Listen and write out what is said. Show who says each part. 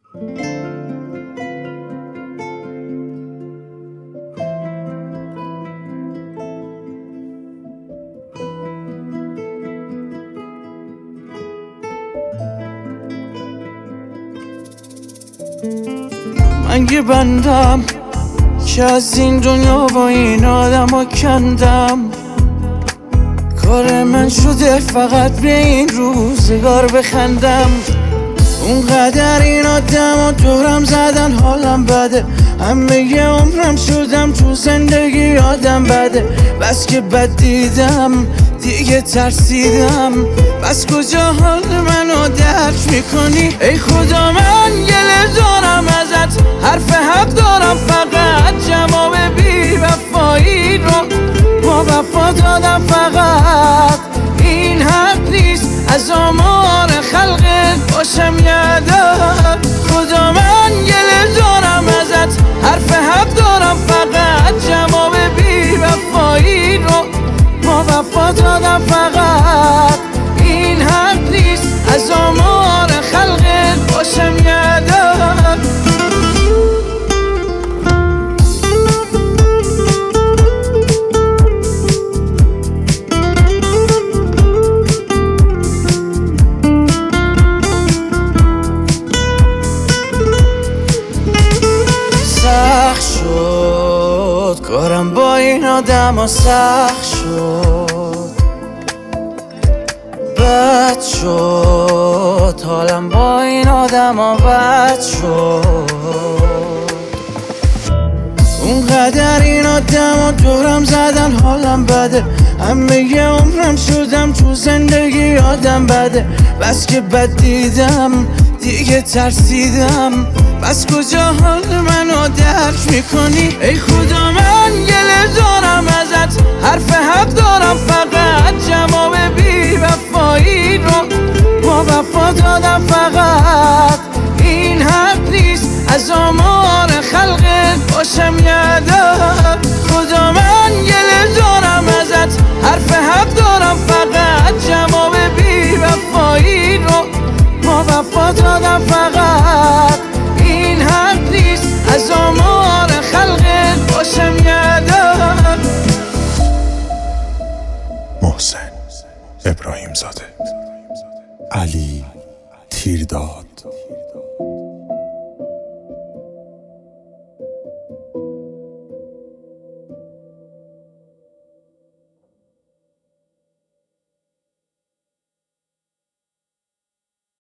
Speaker 1: من یه بندم که از این دنیا و این آدم ها کندم. کار من شده فقط به این روزگار بخندم. اونقدر این آدم ها دورم زدن حالم بده. همه یه عمرم شدم تو زندگی آدم بده. بس که بد دیدم دیگه ترسیدم. بس کجا حال منو درک میکنی؟ ای خدا من گله دارم ازت، حرف حق دارم فقط. جواب بی وفایی رو با وفا دادم فقط. این حق نیست از آمار خلقت باشم یادت. خدا من گله دارم ازت، حرف حق دارم فقط. جواب بی وفایی رو با وفا دادم فقط. این حق نیست از آمار خلقت باشم یادت. سخت شد کارم با این آدم ها، سخت شد بد شد حالم با این آدم ها، بد شد. اونقدر این آدم ها دورم زدن حالم بده. همه یه عمرم شدم تو زندگی آدم بده. بس که بد دیدم دیگه ترسیدم. بس کجا حال منو درک میکنی؟ ای خدا من گله دارم ازت، حرف حق دارم فقط. جواب بی وفایی رو با وفا دادم فقط. این حق نیست از آمار خلقت باشم یادت. خدا من گله دارم ازت، حرف حق دارم فقط. جواب بی وفایی رو با وفا دادم فقط. این حق نیست از آمار خلقت باشم یادت.
Speaker 2: محسن ابراهیم زاده، علی تیرداد.